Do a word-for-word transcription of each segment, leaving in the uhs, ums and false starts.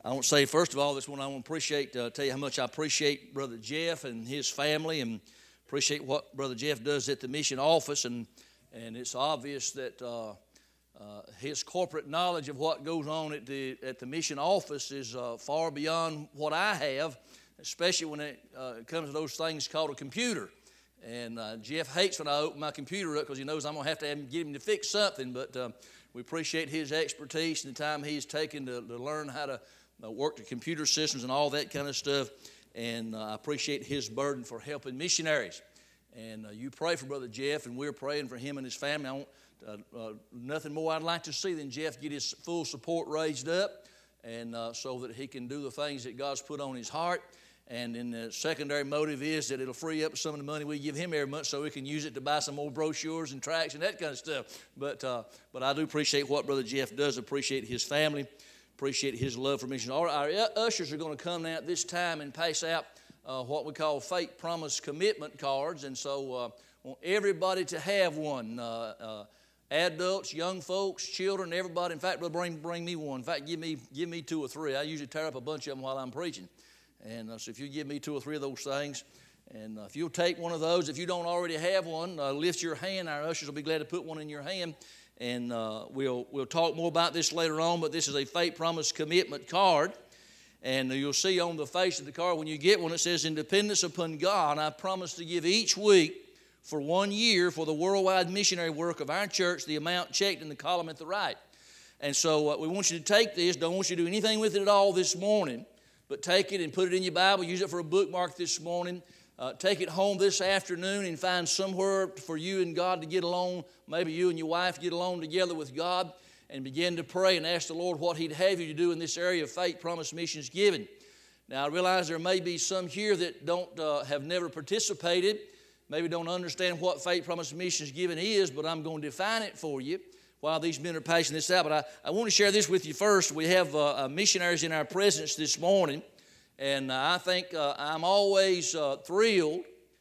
I want to say, first of all, this one I want to appreciate, uh, tell you how much I appreciate Brother Jeff and his family, and appreciate what Brother Jeff does at the mission office. And, and it's obvious that uh, uh, his corporate knowledge of what goes on at the, at the mission office is uh, far beyond what I have, especially when it uh, comes to those things called a computer. And uh, Jeff hates when I open my computer up because he knows I'm going to have to have him, get him to fix something. But uh, we appreciate his expertise and the time he's taken to, to learn how to uh, work the computer systems and all that kind of stuff. And uh, I appreciate his burden for helping missionaries. And uh, you pray for Brother Jeff, and we're praying for him and his family. I want, uh, uh, nothing more I'd like to see than Jeff get his full support raised up, and uh, so that he can do the things that God's put on his heart. And then the secondary motive is that it'll free up some of the money we give him every month so we can use it to buy some more brochures and tracts and that kind of stuff. But uh, but I do appreciate what Brother Jeff does, appreciate his family, appreciate his love for mission. Our, our ushers are going to come out this time and pass out uh, what we call faith, promise, commitment cards. And so uh, I want everybody to have one. Uh, uh, adults, young folks, children, everybody. In fact, Brother, bring, bring me one. In fact, give me, give me two or three. I usually tear up a bunch of them while I'm preaching. And uh, so if you give me two or three of those things, and uh, if you'll take one of those, if you don't already have one, uh, lift your hand. Our ushers will be glad to put one in your hand. And uh, we'll, we'll talk more about this later on, but this is a faith, promise, commitment card. And you'll see on the face of the card when you get one, it says, "In dependence upon God, I promise to give each week for one year for the worldwide missionary work of our church the amount checked in the column at the right." And so uh, we want you to take this. Don't want you to do anything with it at all this morning. But take it and put it in your Bible. Use it for a bookmark this morning. Uh, take it home this afternoon and find somewhere for you and God to get along. Maybe you and your wife get along together with God and begin to pray and ask the Lord what He'd have you to do in this area of faith, promise, missions, giving. Now, I realize there may be some here that don't uh, have never participated, maybe don't understand what faith, promise, missions, giving is, but I'm going to define it for you while these men are passing this out. But I, I want to share this with you first. We have uh, uh, missionaries in our presence this morning, and uh, I think uh, I'm always uh, thrilled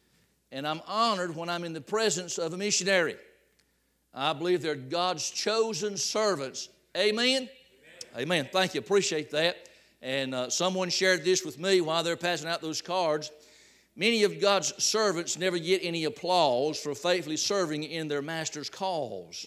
and I'm honored when I'm in the presence of a missionary. I believe they're God's chosen servants. Amen? Amen. Amen. Thank you. Appreciate that. And uh, someone shared this with me while they're passing out those cards. Many of God's servants never get any applause for faithfully serving in their master's cause.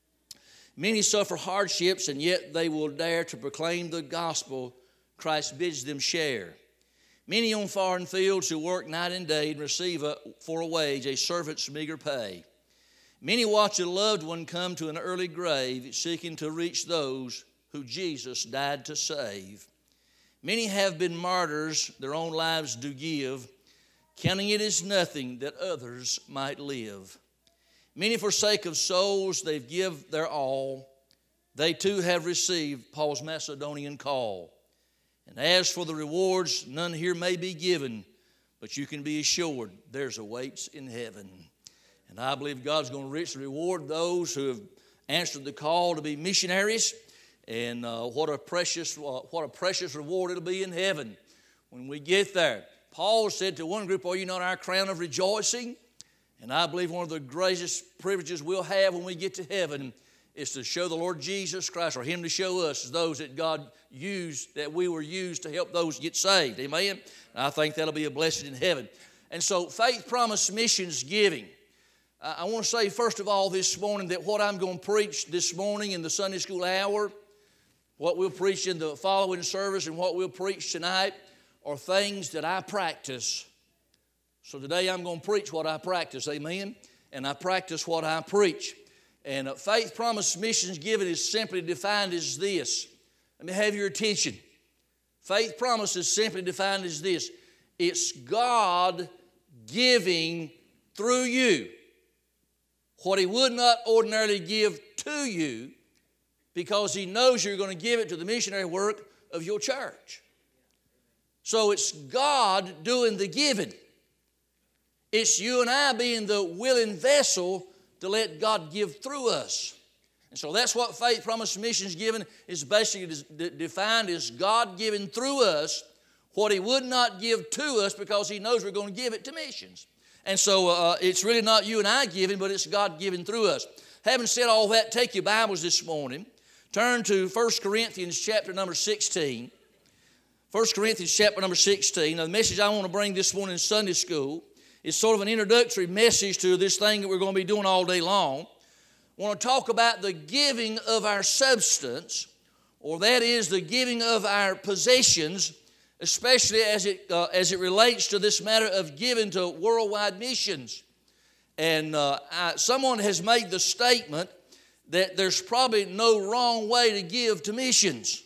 Many suffer hardships, and yet they will dare to proclaim the gospel Christ bids them share. Many on foreign fields who work night and day and receive a, for a wage a servant's meager pay. Many watch a loved one come to an early grave, seeking to reach those who Jesus died to save. Many have been martyrs, their own lives do give, counting it as nothing that others might live. Many for sake of souls, they've give their all. They too have received Paul's Macedonian call. And as for the rewards, none here may be given, but you can be assured there's awaits in heaven. And I believe God's going to richly reward those who have answered the call to be missionaries. And uh, what a precious, uh, what a precious reward it'll be in heaven when we get there. Paul said to one group, "Are you not our crown of rejoicing?" And I believe one of the greatest privileges we'll have when we get to heaven is to show the Lord Jesus Christ, or Him to show us as those that God used, that we were used to help those get saved. Amen? And I think that'll be a blessing in heaven. And so faith, promise, missions, giving. I want to say first of all this morning that what I'm going to preach this morning in the Sunday school hour, what we'll preach in the following service, and what we'll preach tonight are things that I practice. So today I'm going to preach what I practice, amen? And I practice what I preach. And uh, faith, promise, missions, giving is simply defined as this. Let me have your attention. Faith, promise is simply defined as this. It's God giving through you what He would not ordinarily give to you, because He knows you're going to give it to the missionary work of your church. So it's God doing the giving. It's you and I being the willing vessel to let God give through us. And so that's what faith, promise, missions, giving is basically defined as God giving through us what He would not give to us, because He knows we're going to give it to missions. And so uh, it's really not you and I giving, but it's God giving through us. Having said all that, take your Bibles this morning. Turn to First Corinthians chapter number sixteen. First Corinthians chapter number sixteen. Now, the message I want to bring this morning in Sunday school is sort of an introductory message to this thing that we're going to be doing all day long. I want to talk about the giving of our substance, or that is the giving of our possessions, especially as it, uh, as it relates to this matter of giving to worldwide missions. And uh, I, someone has made the statement that there's probably no wrong way to give to missions.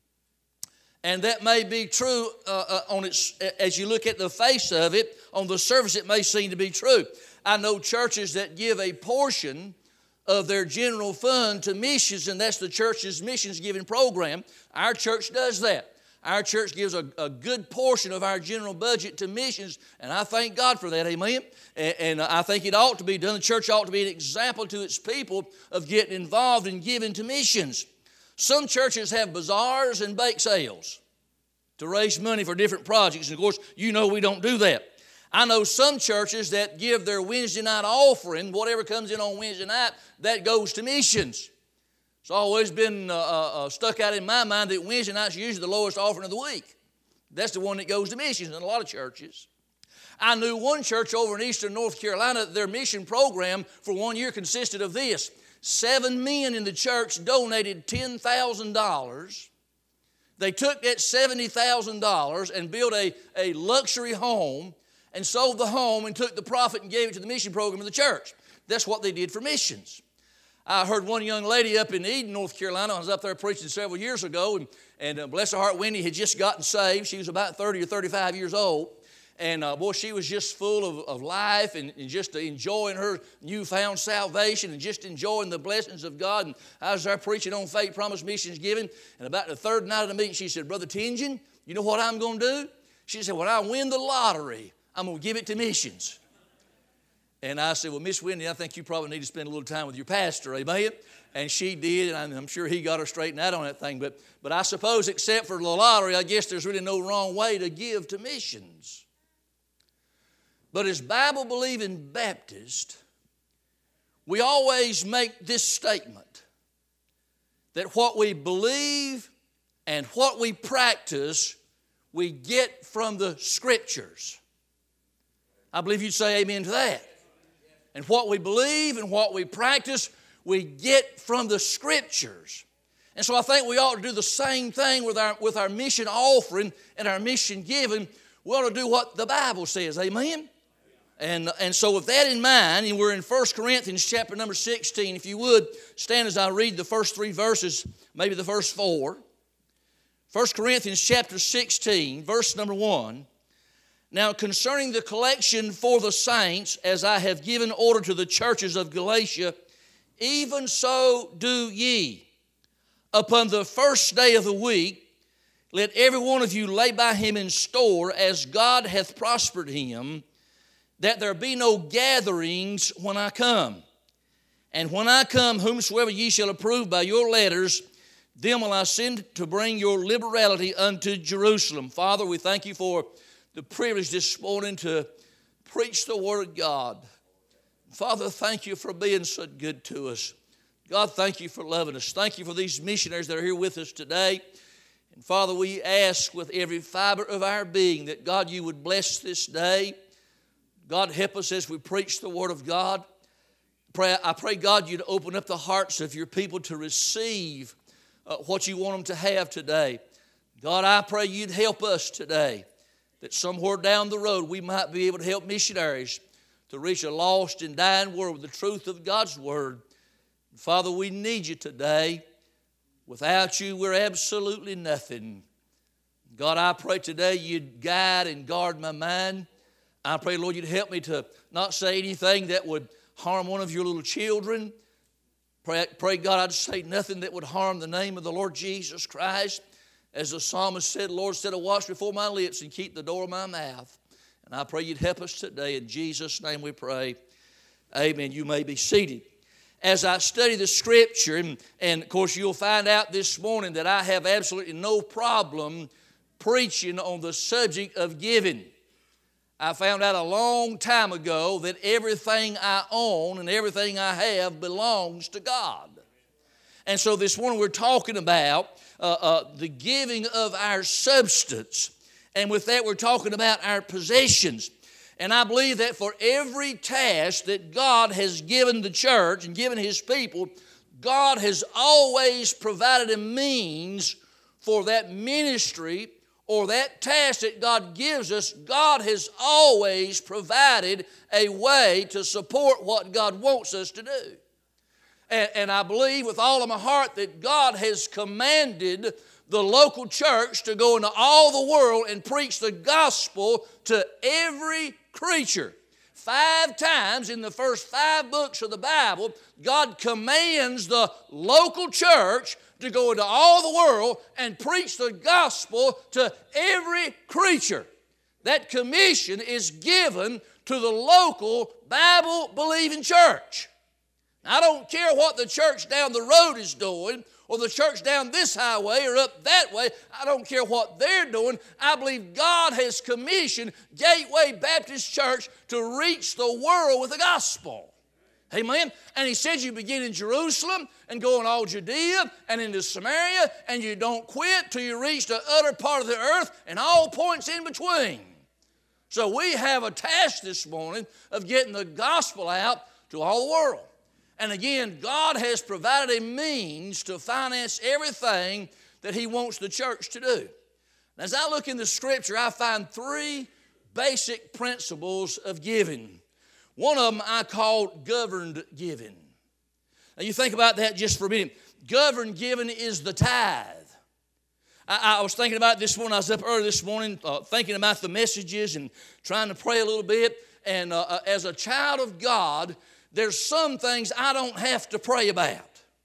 And that may be true uh, uh, on its, as you look at the face of it. On the surface, it may seem to be true. I know churches that give a portion of their general fund to missions, and that's the church's missions giving program. Our church does that. Our church gives a, a good portion of our general budget to missions, and I thank God for that, amen? And, and I think it ought to be done. The church ought to be an example to its people of getting involved in giving to missions. Some churches have bazaars and bake sales to raise money for different projects. And of course, you know we don't do that. I know some churches that give their Wednesday night offering, whatever comes in on Wednesday night, that goes to missions. It's always been uh, uh, stuck out in my mind that Wednesday night's usually the lowest offering of the week. That's the one that goes to missions in a lot of churches. I knew one church over in eastern North Carolina, their mission program for one year consisted of this. Seven men in the church donated ten thousand dollars. They took that seventy thousand dollars and built a, a luxury home and sold the home and took the profit and gave it to the mission program of the church. That's what they did for missions. I heard one young lady up in Eden, North Carolina. I was up there preaching several years ago, and, and uh, bless her heart, Wendy had just gotten saved. She was about thirty or thirty-five years old. And uh, boy, she was just full of, of life and, and just enjoying her newfound salvation and just enjoying the blessings of God. And I was there preaching on faith, promise, missions giving. And about the third night of the meeting, she said, Brother Tingen, you know what I'm going to do? She said, when I win the lottery, I'm going to give it to missions. And I said, well, Miss Wendy, I think you probably need to spend a little time with your pastor, amen? And she did, and I'm, I'm sure he got her straightened out on that thing. But, but I suppose except for the lottery, I guess there's really no wrong way to give to missions. But as Bible-believing Baptists, we always make this statement that what we believe and what we practice, we get from the Scriptures. I believe you'd say amen to that. And what we believe and what we practice, we get from the Scriptures. And so I think we ought to do the same thing with our, with our mission offering and our mission giving. We ought to do what the Bible says, amen? And, and so with that in mind, and we're in First Corinthians chapter number sixteen. If you would, stand as I read the first three verses, maybe the first four. First Corinthians chapter sixteen, verse number one. Now concerning the collection for the saints, as I have given order to the churches of Galatia, even so do ye. Upon the first day of the week, let every one of you lay by him in store, as God hath prospered him, that there be no gatherings when I come. And when I come, whomsoever ye shall approve by your letters, them will I send to bring your liberality unto Jerusalem. Father, we thank you for the privilege this morning to preach the Word of God. Father, thank you for being so good to us. God, thank you for loving us. Thank you for these missionaries that are here with us today. And Father, we ask with every fiber of our being that, God, you would bless this day. God, help us as we preach the Word of God. Pray, I pray, God, you'd open up the hearts of your people to receive uh, what you want them to have today. God, I pray you'd help us today, that somewhere down the road we might be able to help missionaries to reach a lost and dying world with the truth of God's Word. Father, we need you today. Without you, we're absolutely nothing. God, I pray today you'd guide and guard my mind. I pray, Lord, you'd help me to not say anything that would harm one of your little children. Pray, pray, God, I'd say nothing that would harm the name of the Lord Jesus Christ. As the psalmist said, Lord, set a watch before my lips and keep the door of my mouth. And I pray you'd help us today. In Jesus' name we pray. Amen. You may be seated. As I study the Scripture, and, and of course you'll find out this morning that I have absolutely no problem preaching on the subject of giving. I found out a long time ago that everything I own and everything I have belongs to God. And so this morning we're talking about uh, uh, the giving of our substance. And with that we're talking about our possessions. And I believe that for every task that God has given the church and given His people, God has always provided a means for that ministry or that task that God gives us. God has always provided a way to support what God wants us to do. And, and I believe with all of my heart that God has commanded the local church to go into all the world and preach the gospel to every creature. Five times in the first five books of the Bible, God commands the local church to go into all the world and preach the gospel to every creature. That commission is given to the local Bible-believing church. I don't care what the church down the road is doing, or the church down this highway or up that way. I don't care what they're doing. I believe God has commissioned Gateway Baptist Church to reach the world with the gospel. Amen? And He said you begin in Jerusalem and go in all Judea and into Samaria, and you don't quit till you reach the utter part of the earth and all points in between. So we have a task this morning of getting the gospel out to all the world. And again, God has provided a means to finance everything that He wants the church to do. As I look in the Scripture, I find three basic principles of giving. One of them I call governed giving. Now you think about that just for a minute. Governed giving is the tithe. I, I was thinking about this when I was up early this morning, uh, thinking about the messages and trying to pray a little bit. And uh, uh, as a child of God, there's some things I don't have to pray about.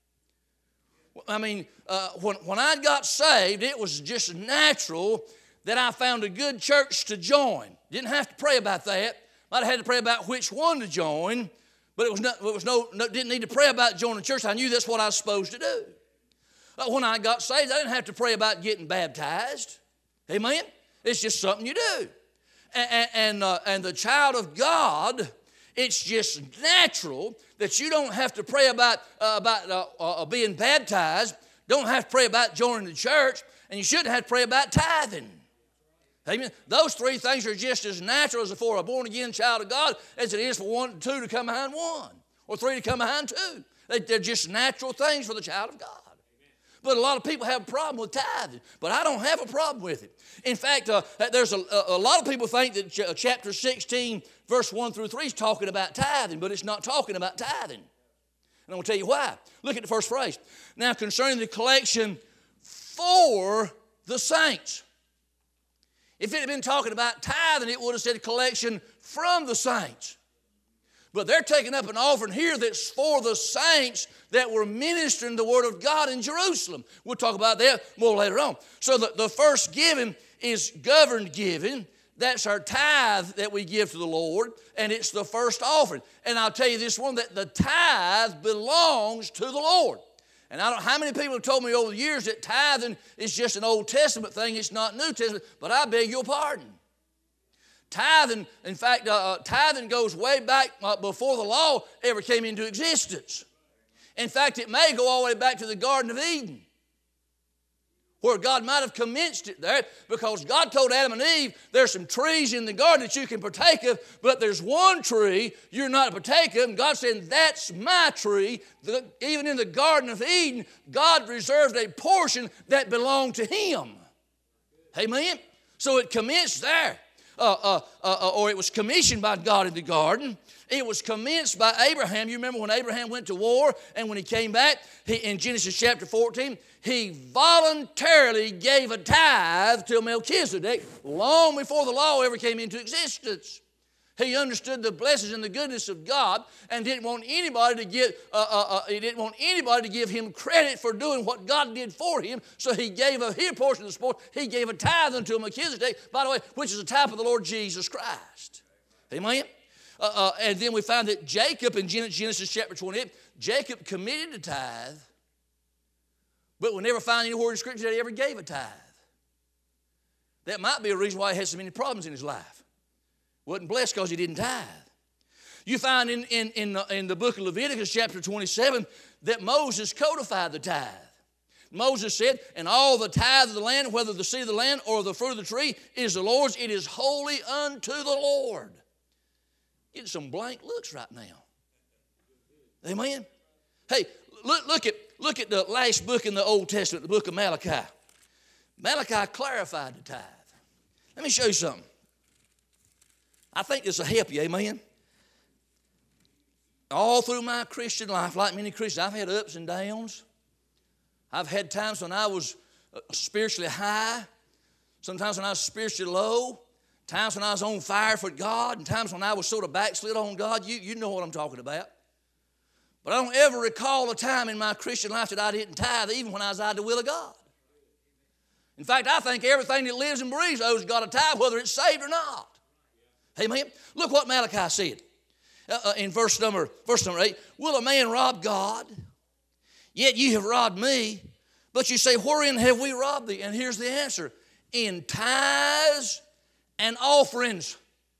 I mean, uh, when, when I got saved, it was just natural that I found a good church to join. Didn't have to pray about that. Might have had to pray about which one to join, but it was, not, it was no, no, didn't need to pray about joining church. I knew that's what I was supposed to do. But when I got saved, I didn't have to pray about getting baptized. Amen? It's just something you do. And, and, uh, and the child of God, it's just natural that you don't have to pray about, uh, about uh, uh, being baptized, don't have to pray about joining the church, and you shouldn't have to pray about tithing. Amen. Those three things are just as natural as for a born-again child of God as it is for one, two to come behind one, or three to come behind two. They, they're just natural things for the child of God. But a lot of people have a problem with tithing, but I don't have a problem with it. In fact, uh, there's a, a lot of people think that ch- chapter sixteen, verse one through three is talking about tithing, but it's not talking about tithing. And I'm going to tell you why. Look at the first phrase. Now, concerning the collection for the saints. If it had been talking about tithing, it would have said collection from the saints. But they're taking up an offering here that's for the saints that were ministering the Word of God in Jerusalem. We'll talk about that more later on. So the, the first giving is governed giving. That's our tithe that we give to the Lord, and it's the first offering. And I'll tell you this one, that the tithe belongs to the Lord. And I don't how many people have told me over the years that tithing is just an Old Testament thing, it's not New Testament, but I beg your pardon. Tithing, in fact, uh, tithing goes way back uh, before the law ever came into existence. In fact, it may go all the way back to the Garden of Eden, where God might have commenced it there, because God told Adam and Eve, there's some trees in the garden that you can partake of, but there's one tree you're not to partake of. And God said, that's my tree. The, even in the Garden of Eden, God reserved a portion that belonged to Him. Amen? So it commenced there. Uh, uh, uh, or it was commissioned by God in the garden. It was commenced by Abraham. You remember when Abraham went to war, and when he came back, he, in Genesis chapter fourteen, he voluntarily gave a tithe to Melchizedek long before the law ever came into existence. He understood the blessings and the goodness of God, and didn't want anybody to get. Uh, uh, uh, he didn't want anybody to give him credit for doing what God did for him. So he gave a his portion of the spoil. He gave a tithe unto Melchizedek, by the way, which is a type of the Lord Jesus Christ. Amen. Uh, uh, and then we find that Jacob in Genesis chapter twenty-eight, Jacob committed a tithe, but we never find anywhere in Scripture that he ever gave a tithe. That might be a reason why he had so many problems in his life. Wasn't blessed because he didn't tithe. You find in, in, in, the, in the book of Leviticus chapter twenty-seven that Moses codified the tithe. Moses said, and all the tithe of the land, whether the seed of the land or the fruit of the tree, is the Lord's. It is holy unto the Lord. Getting some blank looks right now. Amen? Hey, look, look, at, look at the last book in the Old Testament, the book of Malachi. Malachi clarified the tithe. Let me show you something. I think this will help you, amen? All through my Christian life, like many Christians, I've had ups and downs. I've had times when I was spiritually high, sometimes when I was spiritually low, times when I was on fire for God, and times when I was sort of backslid on God. You, you know what I'm talking about. But I don't ever recall a time in my Christian life that I didn't tithe, even when I was out of the will of God. In fact, I think everything that lives and breathes owes God a tithe, whether it's saved or not. Amen? Look what Malachi said uh, in verse number, verse number eight. Will a man rob God? Yet ye have robbed me. But you say, wherein have we robbed thee? And here's the answer. In tithes and offerings.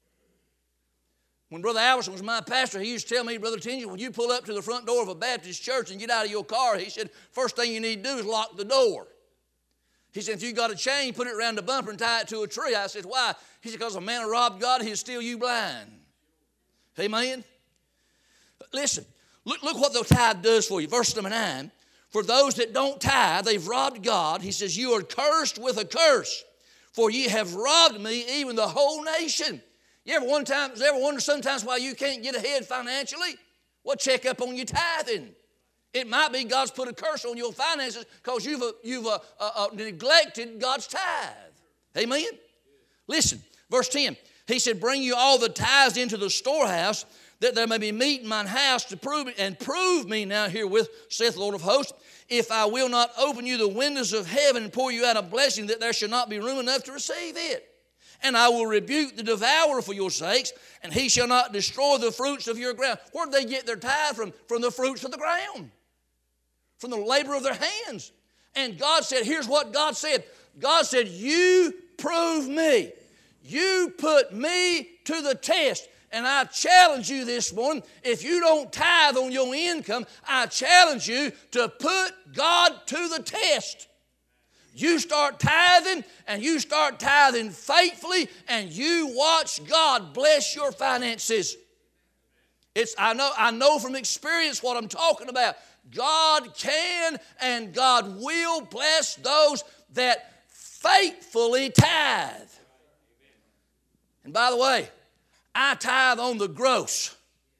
When Brother Alverson was my pastor, he used to tell me, Brother Tingy, when you pull up to the front door of a Baptist church and get out of your car, he said, first thing you need to do is lock the door. He said, if you got a chain, put it around the bumper and tie it to a tree. I said, why? He said, because a man robbed God, he'll steal you blind. Amen? Listen. Look, look what the tithe does for you. Verse number nine. For those that don't tithe, they've robbed God. He says, you are cursed with a curse, for ye have robbed me, even the whole nation. You ever, one time, ever wonder sometimes why you can't get ahead financially? Well, check up on your tithing. It might be God's put a curse on your finances because you've, uh, you've uh, uh, uh, neglected God's tithe. Amen? Listen, verse ten. He said, bring you all the tithes into the storehouse, that there may be meat in mine house to prove it, and prove me now herewith, saith the Lord of hosts, if I will not open you the windows of heaven and pour you out a blessing, that there shall not be room enough to receive it. And I will rebuke the devourer for your sakes, and he shall not destroy the fruits of your ground. Where did they get their tithe from? From the fruits of the ground, from the labor of their hands. And God said, here's what God said. God said, you prove me. You put me to the test. And I challenge you this morning, if you don't tithe on your income, I challenge you to put God to the test. You start tithing, and you start tithing faithfully, and you watch God bless your finances. It's, I know, I know from experience what I'm talking about. God can and God will bless those that faithfully tithe. And by the way, I tithe on the gross.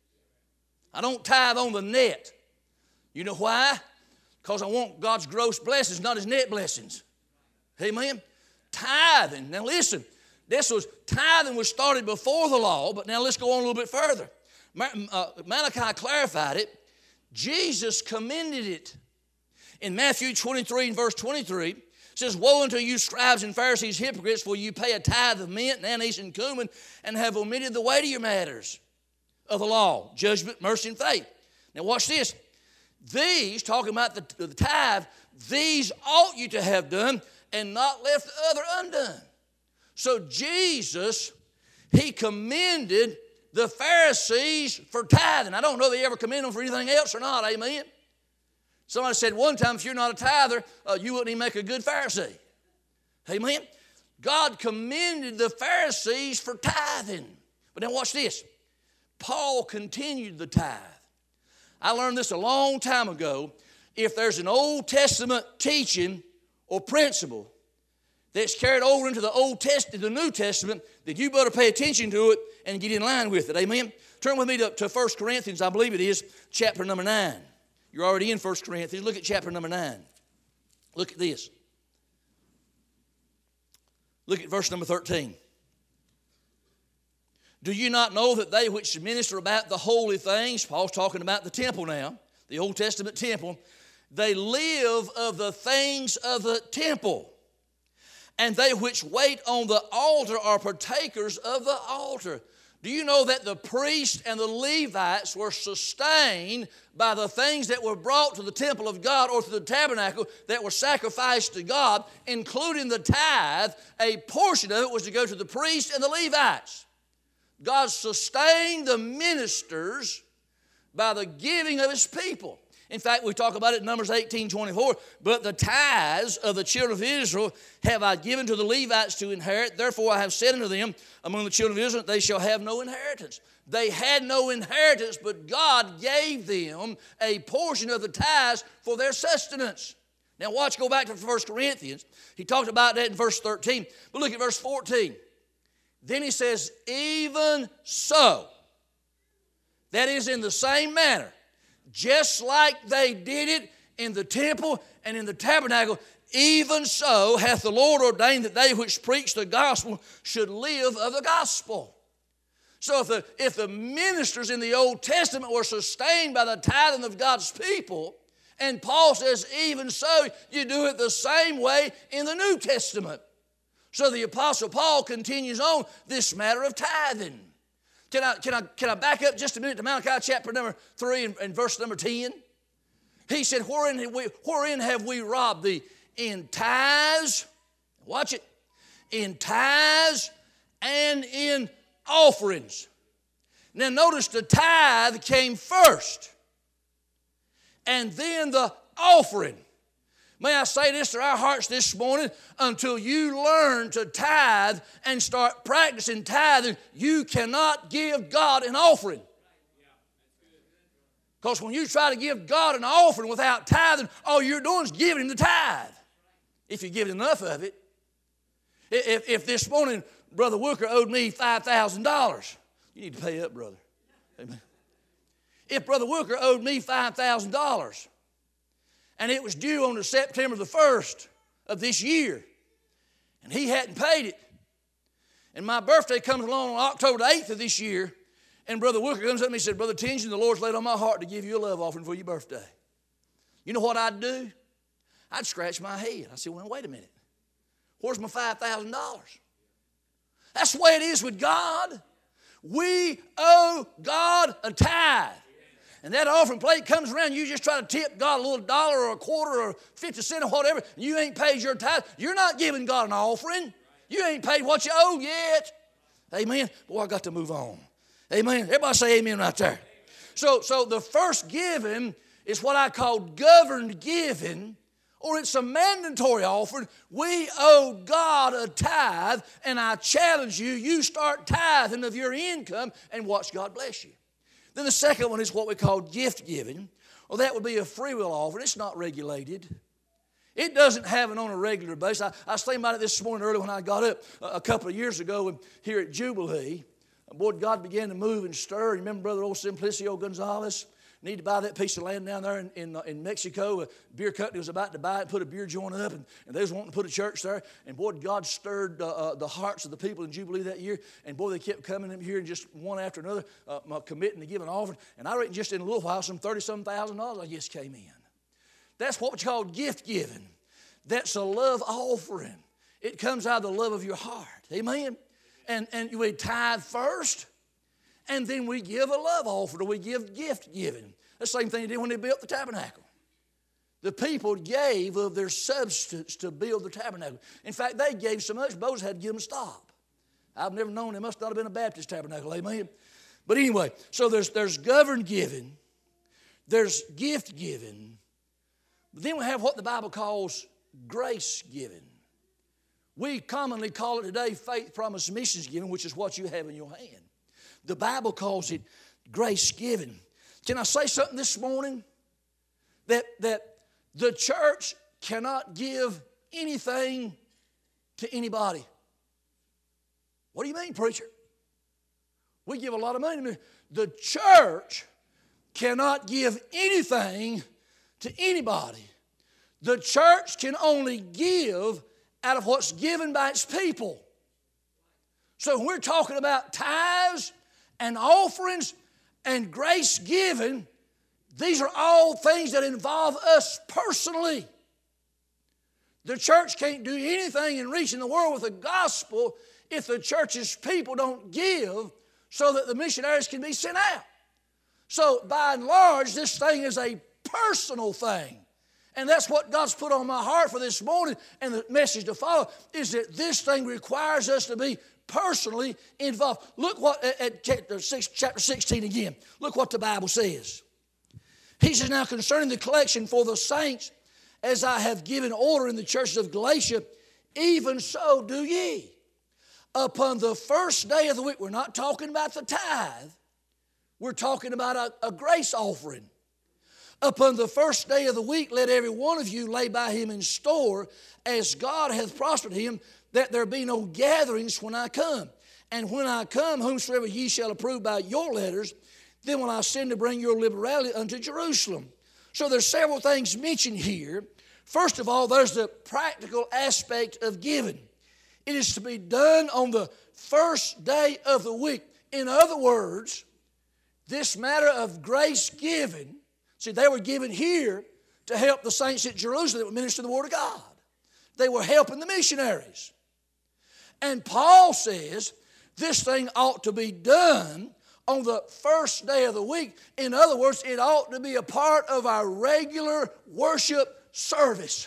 I don't tithe on the net. You know why? Because I want God's gross blessings, not His net blessings. Amen? Tithing. Now listen, this was, tithing was started before the law, but now let's go on a little bit further. Malachi clarified it. Jesus commended it. In Matthew twenty-three and verse twenty-three, it says, woe unto you, scribes and Pharisees, hypocrites, for you pay a tithe of mint and anise and cumin, and have omitted the weightier matters of the law, judgment, mercy, and faith. Now watch this. These, talking about the, the tithe, these ought you to have done, and not left the other undone. So Jesus, He commended the Pharisees for tithing. I don't know if He ever commended them for anything else or not, amen? Somebody said one time, if you're not a tither, uh, you wouldn't even make a good Pharisee. Amen? God commended the Pharisees for tithing. But now watch this. Paul continued the tithe. I learned this a long time ago. If there's an Old Testament teaching or principle that's carried over into the Old Testament, the New Testament, then you better pay attention to it and get in line with it. Amen? Turn with me to, to First Corinthians, I believe it is, chapter number nine. You're already in First Corinthians. Look at chapter number nine. Look at this. Look at verse number thirteen. Do you not know that they which minister about the holy things, Paul's talking about the temple now, the Old Testament temple, they live of the things of the temple. And they which wait on the altar are partakers of the altar. Do you know that the priests and the Levites were sustained by the things that were brought to the temple of God or to the tabernacle that were sacrificed to God, including the tithe? A portion of it was to go to the priests and the Levites. God sustained the ministers by the giving of His people. In fact, we talk about it in Numbers eighteen twenty-four. But the tithes of the children of Israel have I given to the Levites to inherit. Therefore I have said unto them, among the children of Israel, they shall have no inheritance. They had no inheritance, but God gave them a portion of the tithes for their sustenance. Now watch, go back to First Corinthians. He talked about that in verse thirteen. But look at verse fourteen. Then he says, even so, that is in the same manner, just like they did it in the temple and in the tabernacle, even so hath the Lord ordained that they which preach the gospel should live of the gospel. So if the, if the ministers in the Old Testament were sustained by the tithing of God's people, and Paul says, even so, you do it the same way in the New Testament. So the Apostle Paul continues on this matter of tithing. Can I, can I, can I back up just a minute to Malachi chapter number three and, and verse number ten? He said, wherein have, we, wherein have we robbed thee? In tithes, watch it, in tithes and in offerings. Now notice the tithe came first, and then the offering. May I say this to our hearts this morning? Until you learn to tithe and start practicing tithing, you cannot give God an offering. Because when you try to give God an offering without tithing, all you're doing is giving Him the tithe. If you give enough of it. If, if this morning Brother Wooker owed me five thousand dollars, you need to pay up, brother. Amen. If Brother Wooker owed me five thousand dollars, and it was due on the September the first of this year, and he hadn't paid it, and my birthday comes along on October the eighth of this year, and Brother Wooker comes up to me and said, Brother Tingen, the Lord's laid on my heart to give you a love offering for your birthday. You know what I'd do? I'd scratch my head. I said, well, wait a minute. Where's my five thousand dollars? That's the way it is with God. We owe God a tithe. And that offering plate comes around, you just try to tip God a little dollar or a quarter or fifty cents or whatever, and you ain't paid your tithe. You're not giving God an offering. You ain't paid what you owe yet. Amen. Boy, I got to move on. Amen. Everybody say amen right there. So, so the first giving is what I call governed giving, or it's a mandatory offering. We owe God a tithe, and I challenge you, you start tithing of your income and watch God bless you. Then the second one is what we call gift giving. Well, that would be a free will offering. It's not regulated. It doesn't happen on a regular basis. I, I was thinking about it this morning early when I got up a, a couple of years ago and here at Jubilee. Boy, God began to move and stir. You remember Brother old Simplicio Gonzalez? Need to buy that piece of land down there in, in, in Mexico. A beer company was about to buy it, put a beer joint up, and, and they was wanting to put a church there. And boy, God stirred uh, uh, the hearts of the people in Jubilee that year. And boy, they kept coming in here and just one after another, uh, committing to give an offering. And I reckon just in a little while, some thirty-some thousand dollars, I guess, came in. That's what we call gift giving. That's a love offering. It comes out of the love of your heart. Amen? And, and we tithe first, and then we give a love offering, or we give gift giving. The same thing they did when they built the tabernacle. The people gave of their substance to build the tabernacle. In fact, they gave so much, Moses had to give them a stop. I've never known there must not have been a Baptist tabernacle, amen? But anyway, so there's, there's governed giving, there's gift giving, but then we have what the Bible calls grace giving. We commonly call it today faith, promise, missions giving, which is what you have in your hand. The Bible calls it grace giving. Can I say something this morning? That, that the church cannot give anything to anybody. What do you mean, preacher? We give a lot of money. The church cannot give anything to anybody. The church can only give out of what's given by its people. So when we're talking about tithes and offerings and grace giving, these are all things that involve us personally. The church can't do anything in reaching the world with the gospel if the church's people don't give so that the missionaries can be sent out. So by and large, this thing is a personal thing. And that's what God's put on my heart for this morning, and the message to follow is that this thing requires us to be personally involved. Look what, at chapter sixteen again, look what the Bible says. He says, now concerning the collection for the saints, as I have given order in the churches of Galatia, even so do ye. Upon the first day of the week, we're not talking about the tithe, we're talking about a, a grace offering. Upon the first day of the week, let every one of you lay by him in store, as God hath prospered him, that there be no gatherings when I come. And when I come, whomsoever ye shall approve by your letters, then will I send to bring your liberality unto Jerusalem. So there's several things mentioned here. First of all, there's the practical aspect of giving. It is to be done on the first day of the week. In other words, this matter of grace giving, see, they were given here to help the saints at Jerusalem that would minister the Word of God. They were helping the missionaries. And Paul says this thing ought to be done on the first day of the week. In other words, it ought to be a part of our regular worship service.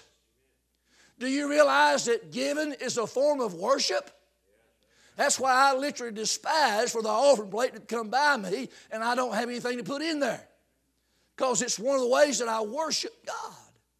Do you realize that giving is a form of worship? That's why I literally despise for the offering plate to come by me and I don't have anything to put in there. Because it's one of the ways that I worship God.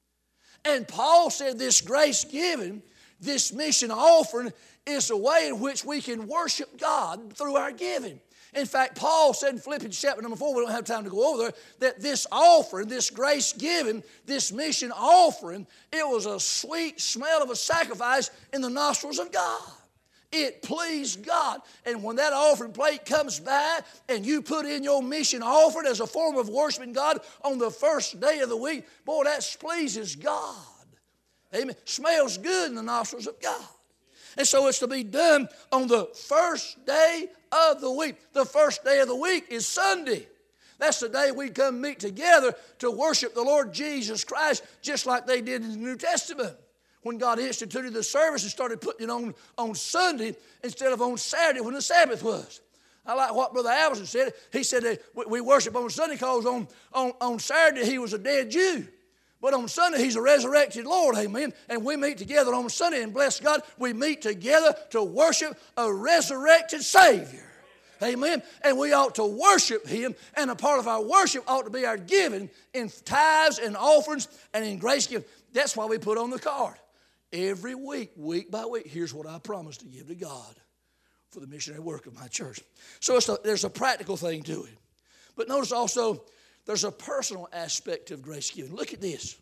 And Paul said this grace giving, this mission offering, is a way in which we can worship God through our giving. In fact, Paul said in Philippians chapter number four, we don't have time to go over there, that this offering, this grace giving, this mission offering, it was a sweet smell of a sacrifice in the nostrils of God. It pleased God. And when that offering plate comes by and you put in your mission offering as a form of worshiping God on the first day of the week, boy, that pleases God. Amen. Smells good in the nostrils of God. And so it's to be done on the first day of the week. The first day of the week is Sunday. That's the day we come meet together to worship the Lord Jesus Christ, just like they did in the New Testament. When God instituted the service and started putting it on, on Sunday instead of on Saturday when the Sabbath was. I like what Brother Allison said. He said that we worship on Sunday because on, on, on Saturday he was a dead Jew. But on Sunday, he's a resurrected Lord, amen. And we meet together on Sunday, and bless God, we meet together to worship a resurrected Savior, amen. And we ought to worship him, and a part of our worship ought to be our giving in tithes and offerings and in grace giving. That's why we put on the card. Every week, week by week, here's what I promise to give to God for the missionary work of my church. So it's a, there's a practical thing to it. But notice also, there's a personal aspect of grace giving. Look at this.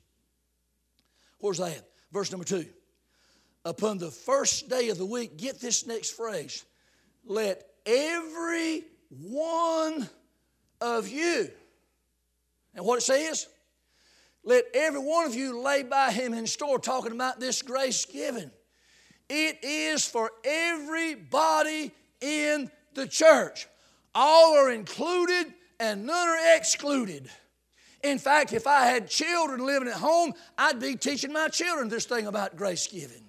Where's that? Verse number two. Upon the first day of the week, get this next phrase. Let every one of you, and what it says, let every one of you lay by him in store, talking about this grace giving. It is for everybody in the church. All are included and none are excluded. In fact, if I had children living at home, I'd be teaching my children this thing about grace giving.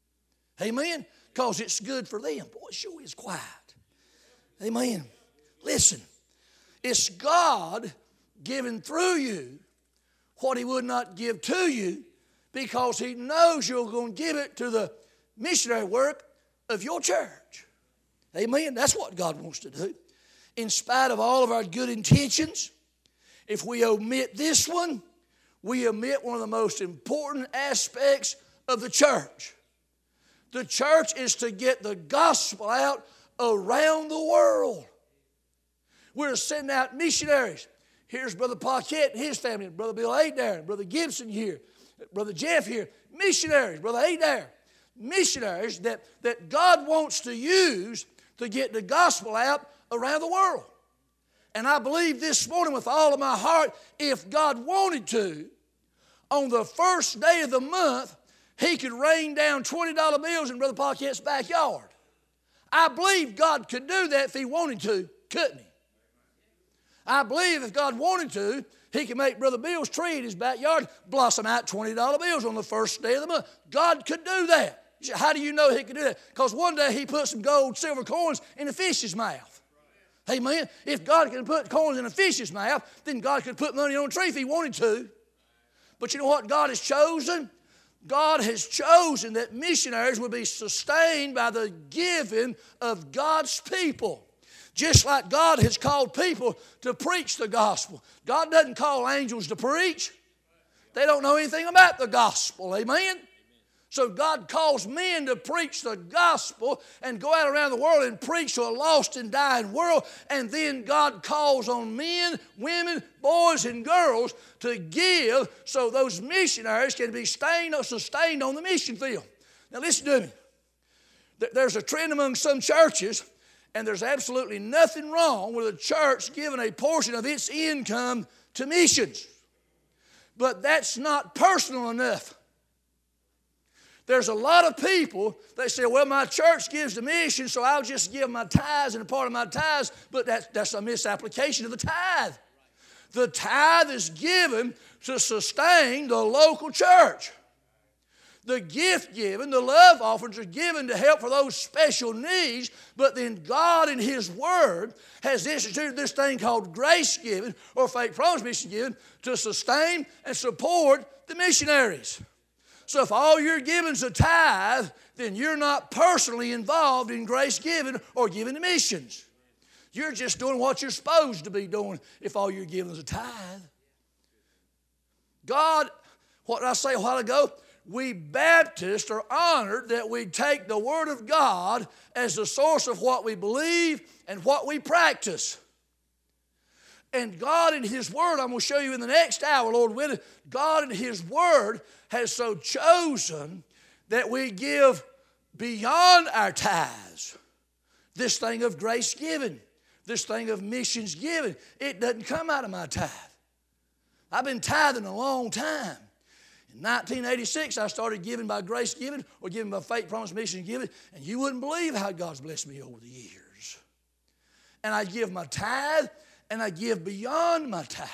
Amen? Because it's good for them. Boy, it sure is quiet. Amen. Listen, it's God giving through you what he would not give to you because he knows you're going to give it to the missionary work of your church. Amen? That's what God wants to do. In spite of all of our good intentions, if we omit this one, we omit one of the most important aspects of the church. The church is to get the gospel out around the world. We're sending out missionaries. Here's Brother Paquette and his family, Brother Bill Adair, Brother Gibson here, Brother Jeff here. Missionaries, Brother Adair. Missionaries that, that God wants to use to get the gospel out around the world. And I believe this morning with all of my heart, if God wanted to, on the first day of the month, he could rain down twenty dollar bills in Brother Paquette's backyard. I believe God could do that if he wanted to, couldn't he? I believe if God wanted to, he could make Brother Bill's tree in his backyard blossom out twenty dollar bills on the first day of the month. God could do that. How do you know he could do that? Because one day he put some gold, silver coins in a fish's mouth. Amen. If God can put coins in a fish's mouth, then God could put money on a tree if he wanted to. But you know what God has chosen? God has chosen that missionaries will be sustained by the giving of God's people. Just like God has called people to preach the gospel. God doesn't call angels to preach. They don't know anything about the gospel. Amen? So God calls men to preach the gospel and go out around the world and preach to a lost and dying world. And then God calls on men, women, boys, and girls to give so those missionaries can be sustained, sustained on the mission field. Now listen to me. There's a trend among some churches, and there's absolutely nothing wrong with a church giving a portion of its income to missions. But that's not personal enough. There's a lot of people, they say, well, my church gives to mission, so I'll just give my tithes and a part of my tithes. But that's, that's a misapplication of the tithe. The tithe is given to sustain the local church. The gift given, the love offerings are given to help for those special needs, but then God in His Word has instituted this thing called grace giving or faith promise mission giving to sustain and support the missionaries. So if all you're giving is a tithe, then you're not personally involved in grace giving or giving to missions. You're just doing what you're supposed to be doing if all you're giving is a tithe. God, what did I say a while ago? We Baptists are honored that we take the Word of God as the source of what we believe and what we practice. And God in His Word, I'm going to show you in the next hour, Lord willing, God in His Word has so chosen that we give beyond our tithes. This thing of grace giving, this thing of missions giving, it doesn't come out of my tithe. I've been tithing a long time. In nineteen eighty-six, I started giving by grace giving or giving by faith promise mission giving, and you wouldn't believe how God's blessed me over the years. And I give my tithe, and I give beyond my tithe.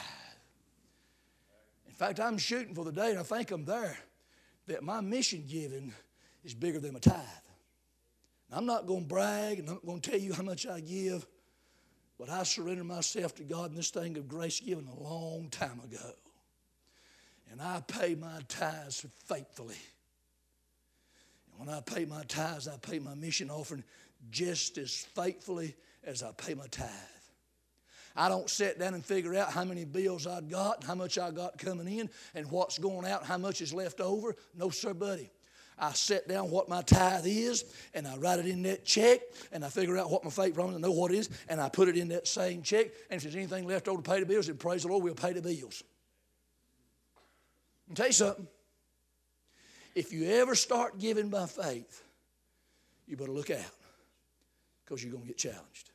In fact, I'm shooting for the day, and I think I'm there, that my mission giving is bigger than my tithe. Now, I'm not going to brag, and I'm not going to tell you how much I give, but I surrendered myself to God in this thing of grace giving a long time ago. And I pay my tithes faithfully. And when I pay my tithes, I pay my mission offering just as faithfully as I pay my tithe. I don't sit down and figure out how many bills I've got, how much I got coming in, and what's going out, how much is left over. No, sir, buddy. I set down what my tithe is, and I write it in that check, and I figure out what my faith promise, I know what it is, and I put it in that same check. And if there's anything left over to pay the bills, then praise the Lord, we'll pay the bills. I'll tell you something. If you ever start giving by faith, you better look out, because you're going to get challenged.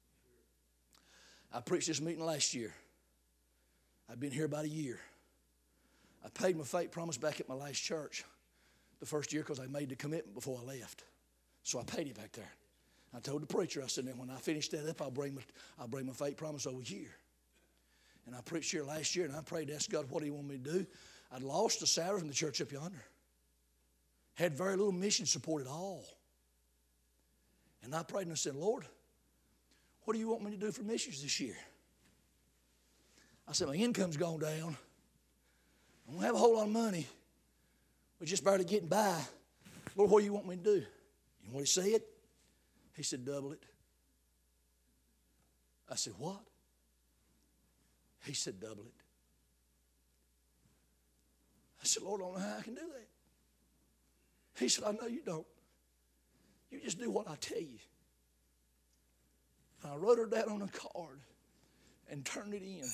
I preached this meeting last year. I've been here about a year. I paid my faith promise back at my last church the first year because I made the commitment before I left. So I paid it back there. I told the preacher, I said, now when I finish that up, I'll bring my, I'll bring my faith promise over here. And I preached here last year, and I prayed to ask God what He wanted me to do. I'd lost the salary from the church up yonder. Had very little mission support at all. And I prayed and I said, Lord, what do you want me to do for missions this year? I said, my income's gone down. I don't have a whole lot of money. We're just barely getting by. Lord, what do you want me to do? You know what He said? He said, double it. I said, what? He said, double it. I said, Lord, I don't know how I can do that. He said, I know you don't. You just do what I tell you. And I wrote her down on a card and turned it in.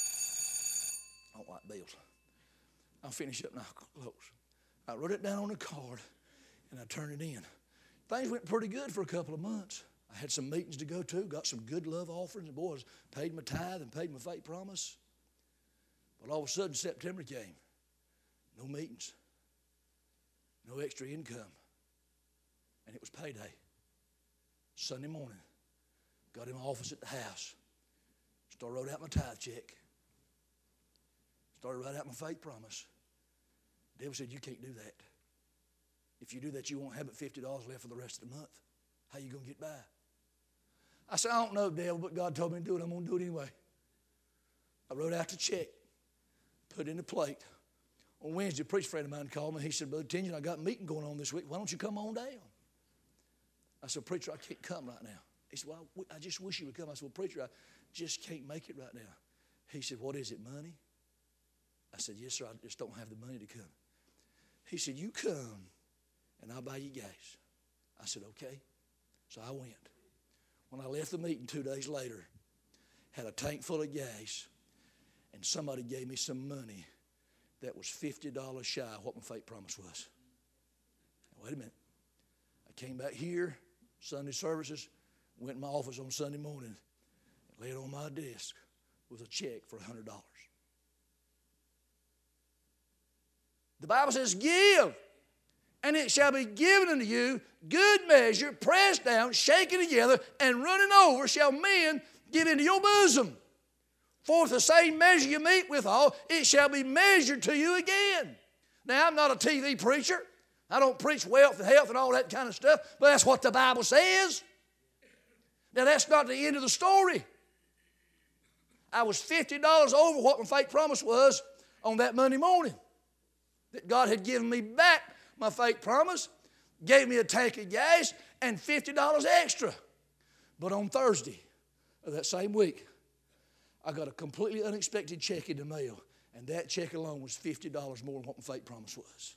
I don't like bills. I'll finish up now. Close. I wrote it down on a card and I turned it in. Things went pretty good for a couple of months. I had some meetings to go to, got some good love offerings, and boys paid my tithe and paid my faith promise. But all of a sudden, September came. No meetings. No extra income. And it was payday. Sunday morning. Got in my office at the house. Started wrote out my tithe check. Started writing out my faith promise. The devil said, you can't do that. If you do that, you won't have but fifty dollars left for the rest of the month. How you going to get by? I said, I don't know, devil, but God told me to do it. I'm going to do it anyway. I wrote out the check, put it in the plate, On Wednesday, a preacher friend of mine called me. He said, Brother Tingen, I got a meeting going on this week. Why don't you come on down? I said, Preacher, I can't come right now. He said, Well, I just wish you would come. I said, Well, Preacher, I just can't make it right now. He said, What is it, money? I said, Yes, sir, I just don't have the money to come. He said, You come, and I'll buy you gas. I said, Okay. So I went. When I left the meeting two days later, had a tank full of gas, and somebody gave me some money that was fifty dollars shy of what my faith promise was. Now, wait a minute. I came back here, Sunday services, went in my office on Sunday morning, and laid on my desk was a check for one hundred dollars. The Bible says, Give, and it shall be given unto you, good measure, pressed down, shaken together, and running over shall men give into your bosom. For with the same measure you meet withal, it shall be measured to you again. Now, I'm not a T V preacher. I don't preach wealth and health and all that kind of stuff, but that's what the Bible says. Now, that's not the end of the story. I was fifty dollars over what my faith promise was on that Monday morning. That God had given me back my faith promise, gave me a tank of gas, and fifty dollars extra. But on Thursday of that same week, I got a completely unexpected check in the mail, and that check alone was fifty dollars more than what my faith promise was.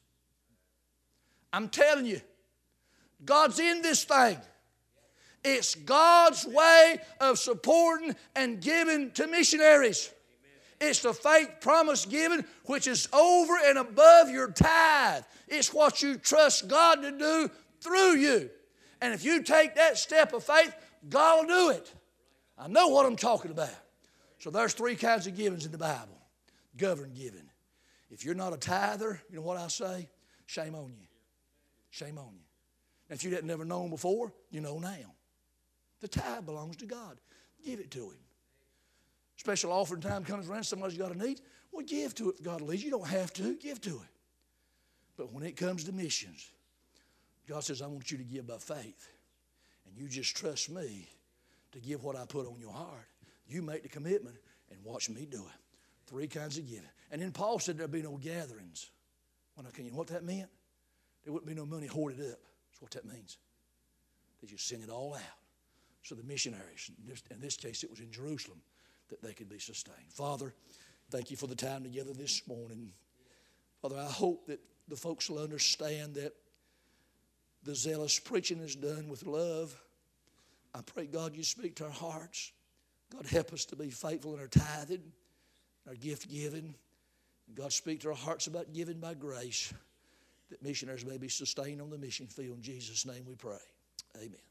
I'm telling you, God's in this thing. It's God's way of supporting and giving to missionaries. It's the faith promise given, which is over and above your tithe. It's what you trust God to do through you. And if you take that step of faith, God will do it. I know what I'm talking about. So there's three kinds of givings in the Bible. Governed giving. If you're not a tither, you know what I say? Shame on you. Shame on you. And if you hadn't never known before, you know now. The tithe belongs to God. Give it to Him. Special offering time comes around, somebody's got a need. Well, give to it if God leads. You don't have to. Give to it. But when it comes to missions, God says, I want you to give by faith. And you just trust me to give what I put on your heart. You make the commitment and watch me do it. Three kinds of giving. And then Paul said there'd be no gatherings. When I can, you know what that meant? There wouldn't be no money hoarded up. That's what that means. They just send it all out. So the missionaries, in this, in this case it was in Jerusalem, that they could be sustained. Father, thank you for the time together this morning. Father, I hope that the folks will understand that the zealous preaching is done with love. I pray, God, you speak to our hearts. God, help us to be faithful in our tithing, our gift giving. God, speak to our hearts about giving by grace, that missionaries may be sustained on the mission field. In Jesus' name we pray. Amen.